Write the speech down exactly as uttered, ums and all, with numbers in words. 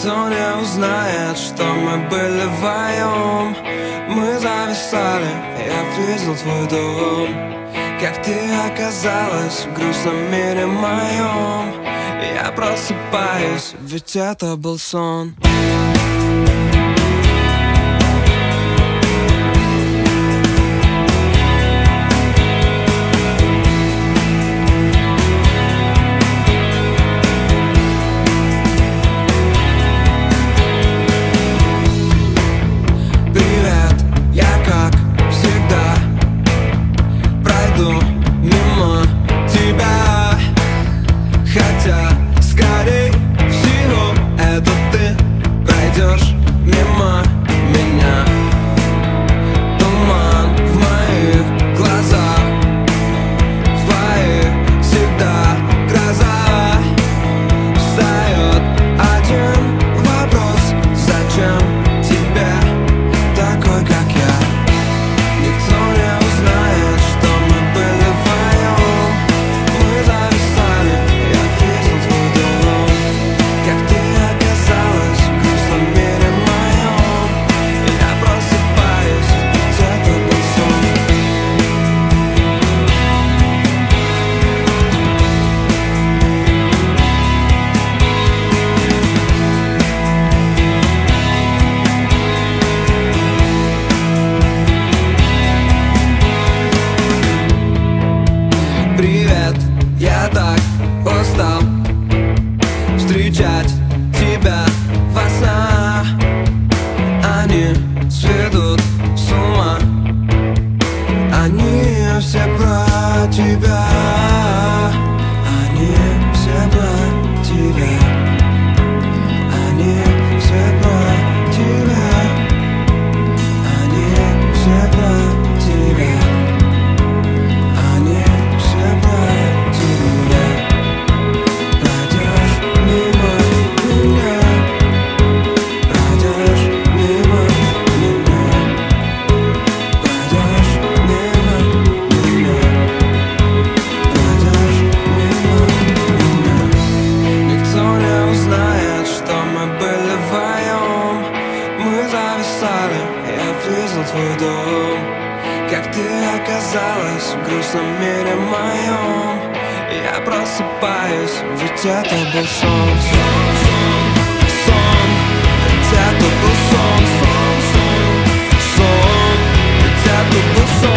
Никто не узнает, что мы были вдвоем. Мы зависали, я видел твой дом. Как ты оказалась в грустном мире моем. Я просыпаюсь, ведь это был сон. Хотя, скорей всего, это ты пройдешь мимо меня. Туман в моих глазах, в твоих всегда гроза. Встает один вопрос: зачем тебе такой, как я? Никто не узнает, что мы были вдвоем. Мы зависали, привет, я так устал встречать тебя во снах. Они сведут с ума, они все про тебя. Они все про тебя. Они все про тебя. Они все про тебя. Я видел твой дом. Как ты оказалась в грустном мире моем. Я просыпаюсь, ведь это был сон. Сон, сон, сон, ведь это был сон. Сон, сон, сон, ведь это был сон.